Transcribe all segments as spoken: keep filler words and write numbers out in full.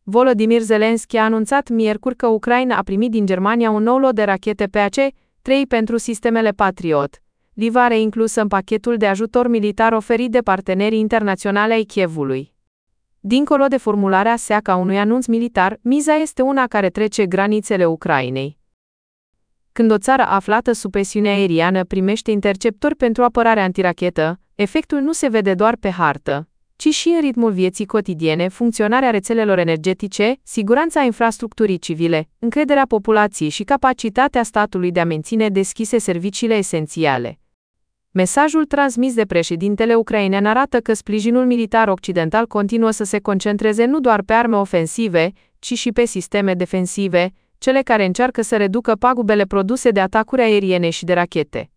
Volodymyr Zelensky a anunțat miercuri că Ucraina a primit din Germania un nou lot de rachete P A C trei pentru sistemele Patriot, livrare inclusă în pachetul de ajutor militar oferit de partenerii internaționali ai Kievului. Dincolo de formularea seacă a unui anunț militar, miza este una care trece granițele Ucrainei. Când o țară aflată sub presiune aeriană primește interceptori pentru apărare antirachetă, efectul nu se vede doar pe hartă, ci și în ritmul vieții cotidiene, funcționarea rețelelor energetice, siguranța infrastructurii civile, încrederea populației și capacitatea statului de a menține deschise serviciile esențiale. Mesajul transmis de președintele ucrainean arată că sprijinul militar occidental continuă să se concentreze nu doar pe arme ofensive, ci și pe sisteme defensive, cele care încearcă să reducă pagubele produse de atacuri aeriene și de rachete.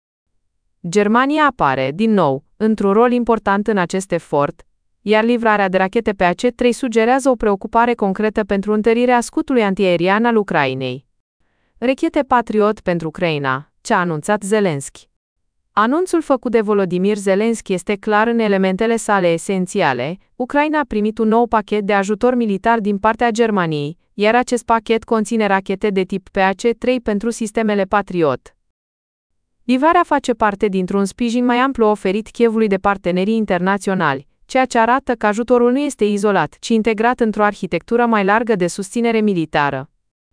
Germania apare, din nou, într-un rol important în acest efort, iar livrarea de rachete P A C trei sugerează o preocupare concretă pentru întărirea scutului antiaerian al Ucrainei. Rachete Patriot pentru Ucraina, ce a anunțat Zelensky. Anunțul făcut de Volodymyr Zelensky este clar în elementele sale esențiale. Ucraina a primit un nou pachet de ajutor militar din partea Germaniei, iar acest pachet conține rachete de tip P A C trei pentru sistemele Patriot. Livrarea face parte dintr-un sprijin mai amplu oferit Kievului de partenerii internaționali, ceea ce arată că ajutorul nu este izolat, ci integrat într-o arhitectură mai largă de susținere militară.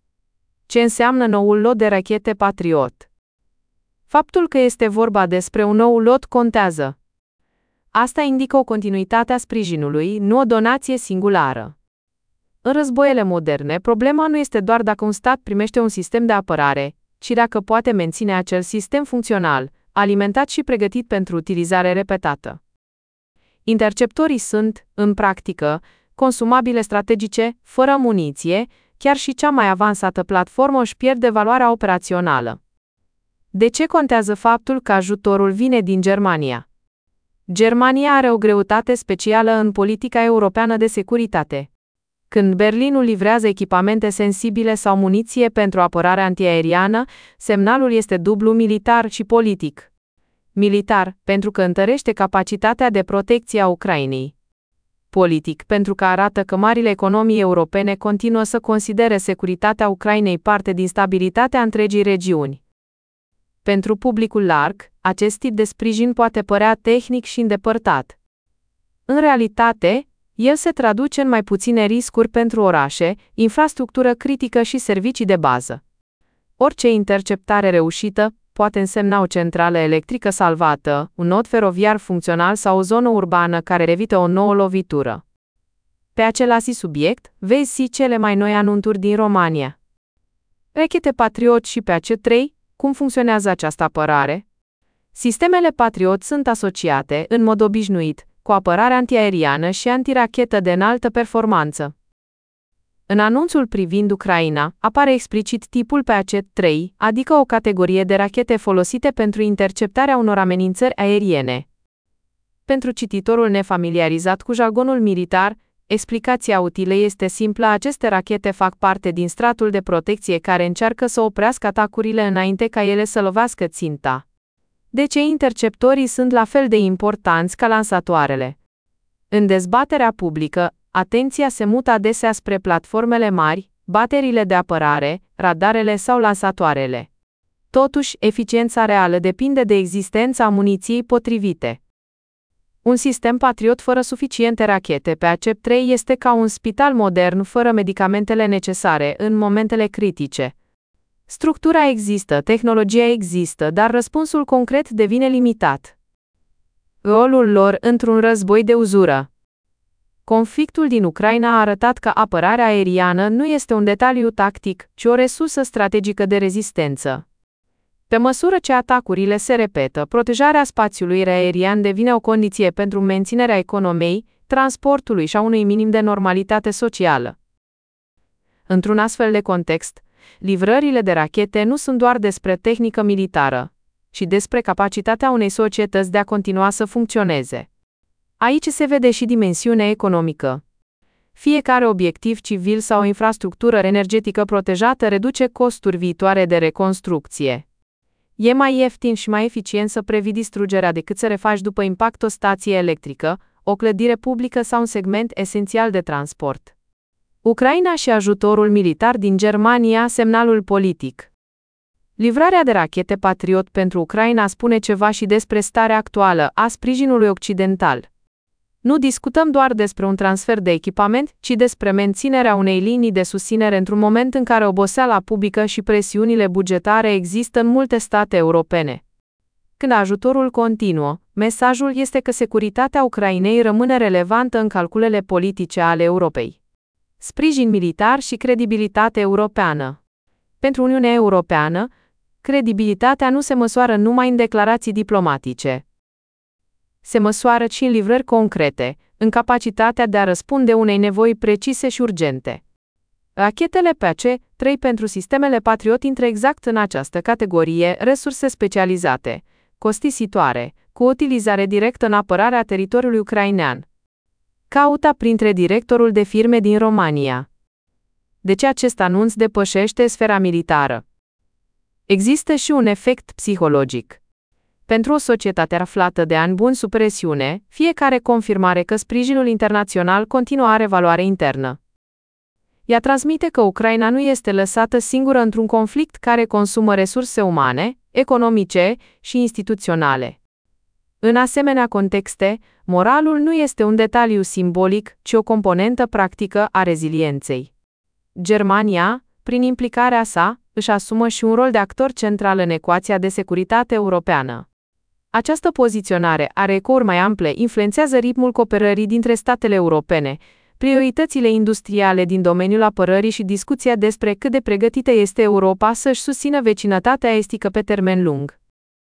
Ce înseamnă noul lot de rachete Patriot? Faptul că este vorba despre un nou lot contează. Asta indică o continuitate a sprijinului, nu o donație singulară. În războaiele moderne, problema nu este doar dacă un stat primește un sistem de apărare, ci dacă poate menține acel sistem funcțional, alimentat și pregătit pentru utilizare repetată. Interceptorii sunt, în practică, consumabile strategice, fără muniție, chiar și cea mai avansată platformă își pierde valoarea operațională. De ce contează faptul că ajutorul vine din Germania? Germania are o greutate specială în politica europeană de securitate. Când Berlinul livrează echipamente sensibile sau muniție pentru apărare antiaeriană, semnalul este dublu militar și politic. Militar, pentru că întărește capacitatea de protecție a Ucrainei. Politic, pentru că arată că marile economii europene continuă să considere securitatea Ucrainei parte din stabilitatea întregii regiuni. Pentru publicul larg, acest tip de sprijin poate părea tehnic și îndepărtat. În realitate, el se traduce în mai puține riscuri pentru orașe, infrastructură critică și servicii de bază. Orice interceptare reușită poate însemna o centrală electrică salvată, un nod feroviar funcțional sau o zonă urbană care evită o nouă lovitură. Pe același subiect, vezi cele mai noi anunțuri din România. Rachete Patriot și P A C trei, cum funcționează această apărare? Sistemele Patriot sunt asociate, în mod obișnuit, cu apărare antiaeriană și antirachetă de înaltă performanță. În anunțul privind Ucraina, apare explicit tipul P A C trei, adică o categorie de rachete folosite pentru interceptarea unor amenințări aeriene. Pentru cititorul nefamiliarizat cu jargonul militar, explicația utilă este simplă: aceste rachete fac parte din stratul de protecție care încearcă să oprească atacurile înainte ca ele să lovească ținta. De ce interceptorii sunt la fel de importanți ca lansatoarele? În dezbaterea publică, atenția se mută adesea spre platformele mari, bateriile de apărare, radarele sau lansatoarele. Totuși, eficiența reală depinde de existența muniției potrivite. Un sistem Patriot fără suficiente rachete P A C trei este ca un spital modern fără medicamentele necesare în momentele critice. Structura există, tehnologia există, dar răspunsul concret devine limitat. Rolul lor într-un război de uzură. Conflictul din Ucraina a arătat că apărarea aeriană nu este un detaliu tactic, ci o resursă strategică de rezistență. Pe măsură ce atacurile se repetă, protejarea spațiului aerian devine o condiție pentru menținerea economiei, transportului și a unui minim de normalitate socială. Într-un astfel de context, livrările de rachete nu sunt doar despre tehnică militară, ci despre capacitatea unei societăți de a continua să funcționeze. Aici se vede și dimensiunea economică. Fiecare obiectiv civil sau infrastructură energetică protejată reduce costuri viitoare de reconstrucție. E mai ieftin și mai eficient să previi distrugerea decât să refaci după impact o stație electrică, o clădire publică sau un segment esențial de transport. Ucraina și ajutorul militar din Germania, semnalul politic. Livrarea de rachete Patriot pentru Ucraina spune ceva și despre starea actuală a sprijinului occidental. Nu discutăm doar despre un transfer de echipament, ci despre menținerea unei linii de susținere într-un moment în care oboseala publică și presiunile bugetare există în multe state europene. Când ajutorul continuă, mesajul este că securitatea Ucrainei rămâne relevantă în calculele politice ale Europei. Sprijin militar și credibilitate europeană. Pentru Uniunea Europeană, credibilitatea nu se măsoară numai în declarații diplomatice. Se măsoară și în livrări concrete, în capacitatea de a răspunde unei nevoi precise și urgente. Rachetele P A C trei pentru sistemele Patriot intră exact în această categorie, resurse specializate, costisitoare, cu utilizare directă în apărarea teritoriului ucrainean. Caută printre directorul de firme din România. De ce acest anunț depășește sfera militară? Există și un efect psihologic. Pentru o societate aflată de ani buni sub presiune, fiecare confirmare că sprijinul internațional continuă are valoare internă. Ea transmite că Ucraina nu este lăsată singură într-un conflict care consumă resurse umane, economice și instituționale. În asemenea contexte, moralul nu este un detaliu simbolic, ci o componentă practică a rezilienței. Germania, prin implicarea sa, își asumă și un rol de actor central în ecuația de securitate europeană. Această poziționare are ecouri mai ample, influențează ritmul cooperării dintre statele europene, prioritățile industriale din domeniul apărării și discuția despre cât de pregătită este Europa să-și susțină vecinătatea estică pe termen lung.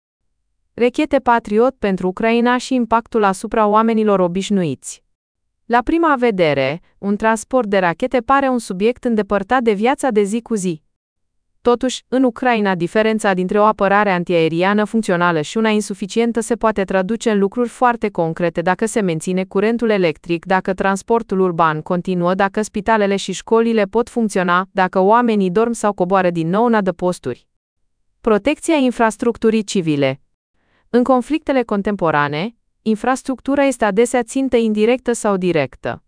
Rachete Patriot pentru Ucraina și impactul asupra oamenilor obișnuiți. La prima vedere, un transport de rachete pare un subiect îndepărtat de viața de zi cu zi. Totuși, în Ucraina, diferența dintre o apărare antiaeriană funcțională și una insuficientă se poate traduce în lucruri foarte concrete dacă se menține curentul electric, dacă transportul urban continuă, dacă spitalele și școlile pot funcționa, dacă oamenii dorm sau coboară din nou în adăposturi. Protecția infrastructurii civile. În conflictele contemporane, infrastructura este adesea țintă indirectă sau directă.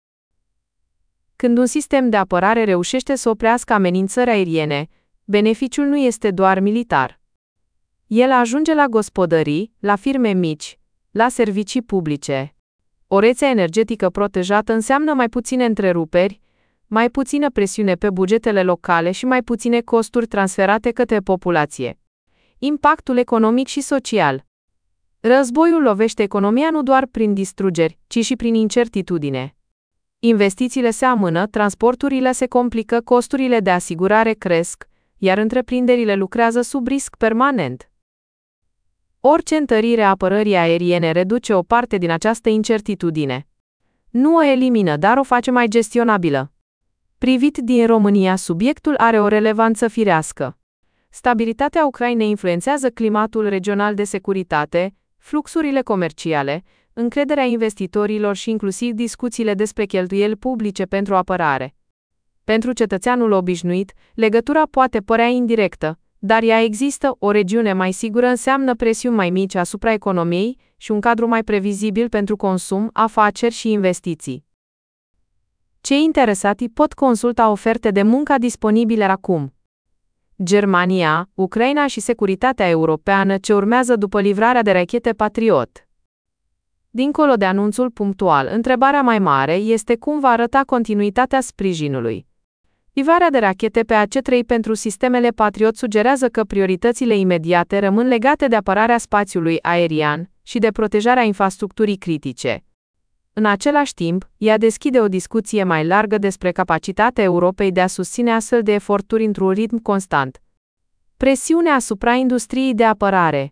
Când un sistem de apărare reușește să oprească amenințări aeriene, beneficiul nu este doar militar. El ajunge la gospodării, la firme mici, la servicii publice. O rețea energetică protejată înseamnă mai puține întreruperi, mai puțină presiune pe bugetele locale și mai puține costuri transferate către populație. Impactul economic și social. Războiul lovește economia nu doar prin distrugeri, ci și prin incertitudine. Investițiile se amână, transporturile se complică, costurile de asigurare cresc, iar întreprinderile lucrează sub risc permanent. Orice întărire a apărării aeriene reduce o parte din această incertitudine. Nu o elimină, dar o face mai gestionabilă. Privit din România, subiectul are o relevanță firească. Stabilitatea Ucrainei influențează climatul regional de securitate, fluxurile comerciale, încrederea investitorilor și inclusiv discuțiile despre cheltuieli publice pentru apărare. Pentru cetățeanul obișnuit, legătura poate părea indirectă, dar ea există. O regiune mai sigură înseamnă presiuni mai mici asupra economiei și un cadru mai previzibil pentru consum, afaceri și investiții. Cei interesati pot consulta oferte de muncă disponibile acum. Germania, Ucraina și securitatea europeană ce urmează după livrarea de rachete Patriot. Dincolo de anunțul punctual, întrebarea mai mare este cum va arăta continuitatea sprijinului. Livrarea de rachete P A C trei pentru sistemele Patriot sugerează că prioritățile imediate rămân legate de apărarea spațiului aerian și de protejarea infrastructurii critice. În același timp, ea deschide o discuție mai largă despre capacitatea Europei de a susține astfel de eforturi într-un ritm constant. Presiunea asupra industriei de apărare.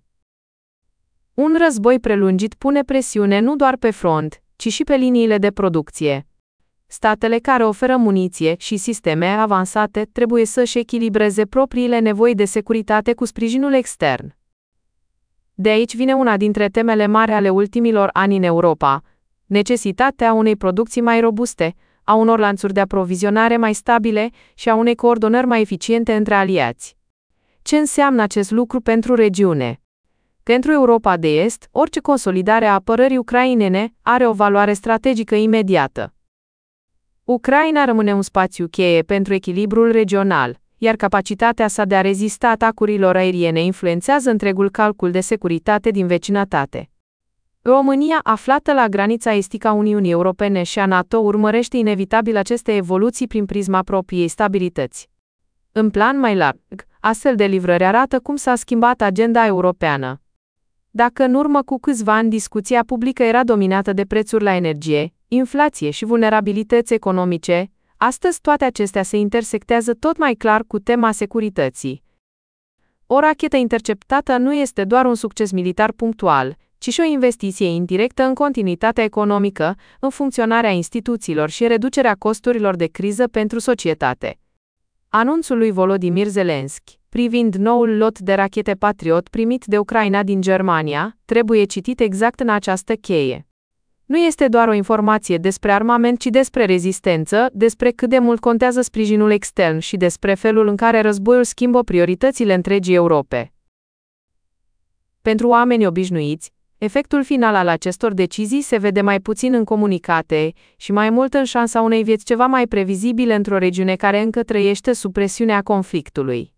Un război prelungit pune presiune nu doar pe front, ci și pe liniile de producție. Statele care oferă muniție și sisteme avansate trebuie să-și echilibreze propriile nevoi de securitate cu sprijinul extern. De aici vine una dintre temele mari ale ultimilor ani în Europa, necesitatea unei producții mai robuste, a unor lanțuri de aprovizionare mai stabile și a unei coordonări mai eficiente între aliați. Ce înseamnă acest lucru pentru regiune? Pentru Europa de Est, orice consolidare a apărării ucrainene are o valoare strategică imediată. Ucraina rămâne un spațiu cheie pentru echilibrul regional, iar capacitatea sa de a rezista atacurilor aeriene influențează întregul calcul de securitate din vecinătate. România, aflată la granița estică a Uniunii Europene și a NATO, urmărește inevitabil aceste evoluții prin prisma propriei stabilități. În plan mai larg, astfel de livrări arată cum s-a schimbat agenda europeană. Dacă în urmă cu câțiva ani discuția publică era dominată de prețuri la energie, inflație și vulnerabilități economice, astăzi toate acestea se intersectează tot mai clar cu tema securității. O rachetă interceptată nu este doar un succes militar punctual, ci și o investiție indirectă în continuitatea economică, în funcționarea instituțiilor și reducerea costurilor de criză pentru societate. Anunțul lui Volodymyr Zelensky privind noul lot de rachete Patriot primit de Ucraina din Germania trebuie citit exact în această cheie. Nu este doar o informație despre armament, ci despre rezistență, despre cât de mult contează sprijinul extern și despre felul în care războiul schimbă prioritățile întregii Europe. Pentru oamenii obișnuiți, efectul final al acestor decizii se vede mai puțin în comunicate și mai mult în șansa unei vieți ceva mai previzibile într-o regiune care încă trăiește sub presiunea conflictului.